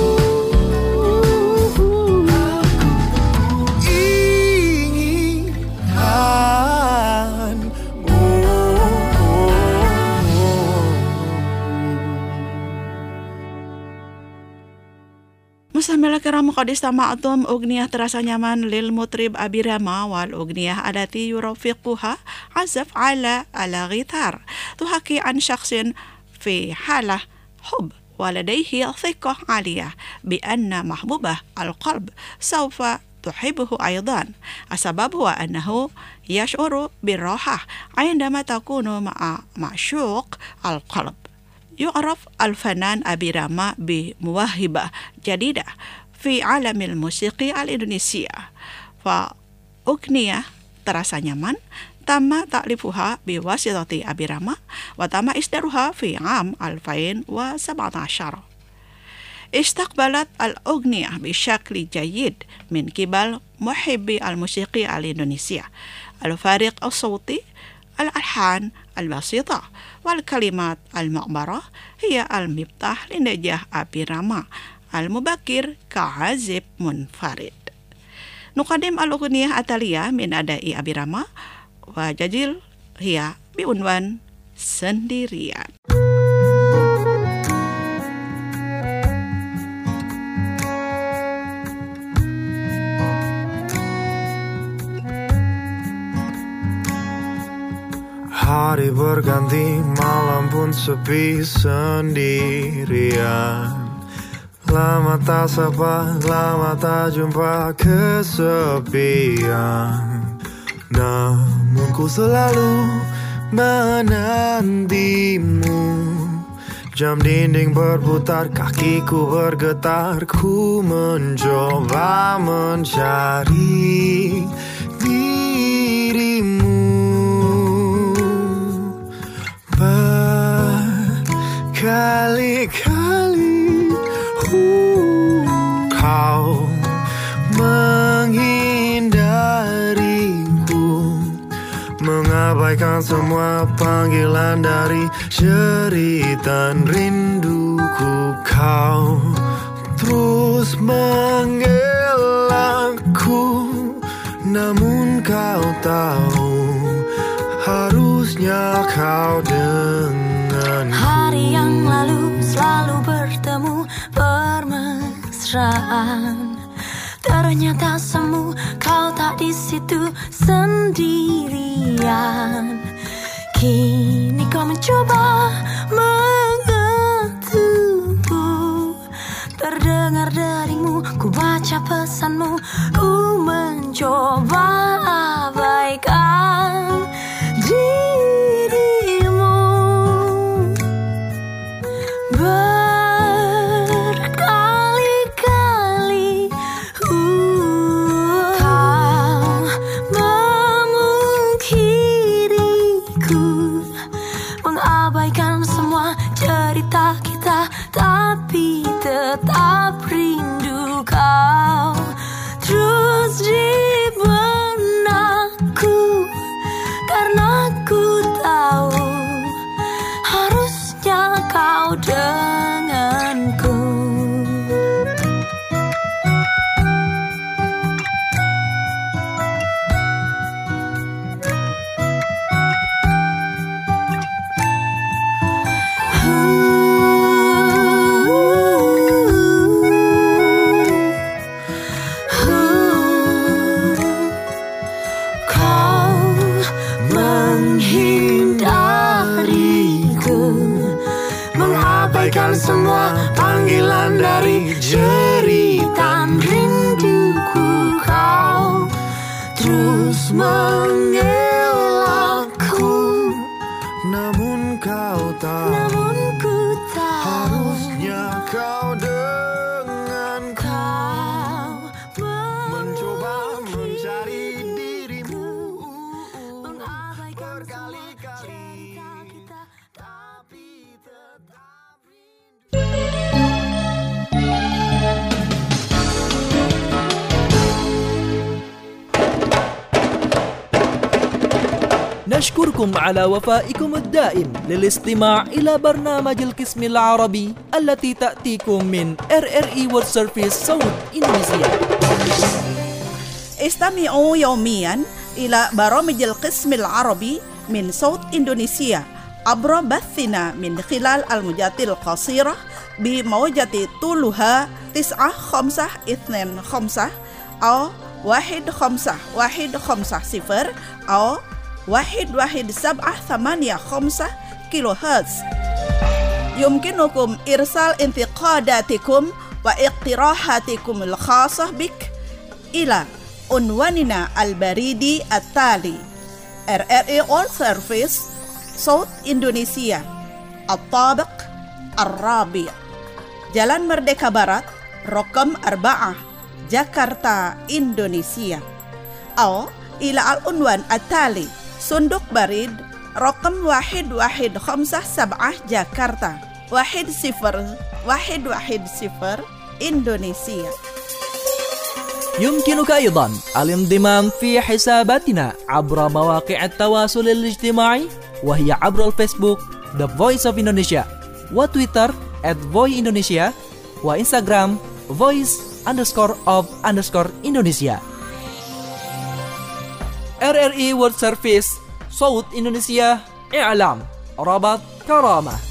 Mustamila kiram qad istama'tum ugniyah terasa nyaman lil mutrib Abirama wal ugniyah adati yurafiquha azaf ala ala gitar tuhaki an syakhsin fi halah hub ولديه ثقة عالية بأن محبوبه القلب سوف تحبه أيضا. السبب هو أنه يشعر بالراحة عندما تكون مع معشوق القلب. يعرف الفنان أبيرama بموهبة جديدة في عالم الموسيقى الإندونيسية. فأغنية terasa nyaman تم تأليفها بواسطة أبيرama وتم إصدارها في عام ألفين وسبعة عشر. استقبلت الأغنية بشكل جيد من قبل محبي الموسيقى الإندونيسية. الفريق الصوتي، الألحان البسيطة والكلمات المعبرة هي المفتاح لنجاح أبيراما المبكر كعازف منفرد. نقدم الأغنية التالية من أداء أبيراما وجديل هي بعنوان Sendirian. Hari berganti, malam pun sepi sendirian. Lama tak sapa, lama tak jumpa kesepian. Namun ku selalu menantimu. Jam dinding berputar, kakiku bergetar. Ku mencoba mencari dirimu. Berkali-kali uh, kau menghindariku, mengabaikan semua panggilan dari jeritan rinduku. Kau terus mengelakku, namun kau tahu harusnya kau denganku. Hari yang lalu selalu bertemu bermesraan. Ternyata semu kau tak di situ sendirian. Kini kau mencoba mengetukku. Terdengar darimu, ku baca pesanmu. Ku mencoba abaikan dirimu. Berkali-kali uh, kau memungkiriku, mengabaikan semua cerita kita, tapi tetap rindu kau terus di benakku. Karena ku tahu harusnya kau denganku. Semua panggilan dari jeritan rinduku. Kau terus mengelakku, namun kau tahu, namun ku tahu harusnya kau dengan kau mencoba mencari dirimu, mengabaikan berkali-kali kita, tapi tetap. نشكركم على وفائكم الدائم للاستماع إلى برنامج القسم العربي التي تأتيكم من إر إر إي World Service صوت إندونيسيا. استمعوا يوميا إلى برامج القسم العربي من صوت إندونيسيا عبر بثنا من خلال الموجات القصيرة بموجة طولها تسعة خمسة اثنين خمسة أو واحد خمسة واحد خمسة صفر أو واحد واحد سبعة ثمانية خمسة كيلو هرتز. يمكنكم إرسال انتقاداتكم واقتراحاتكم الخاصة بك إلى عنواننا البريدي التالي: إر إر إي World Service صوت إندونيسيا، الطابق الرابع، Jalan Merdeka Barat رقم أربعة، جاكرتا إندونيسيا. أو إلى العنوان التالي: صندوق بريد رقم واحد واحد خمسة سبعة جاكرتا واحد صفر واحد واحد صفر إندونيسيا. يمكنك أيضا الانضمام في حساباتنا عبر مواقع التواصل الاجتماعي وهي عبر الفيسبوك The Voice of Indonesia وتويتر at voice indonesia وإنستغرام voice underscore of underscore Indonesia. R R I World Service صوت إندونيسيا إعلام ربط كرامة.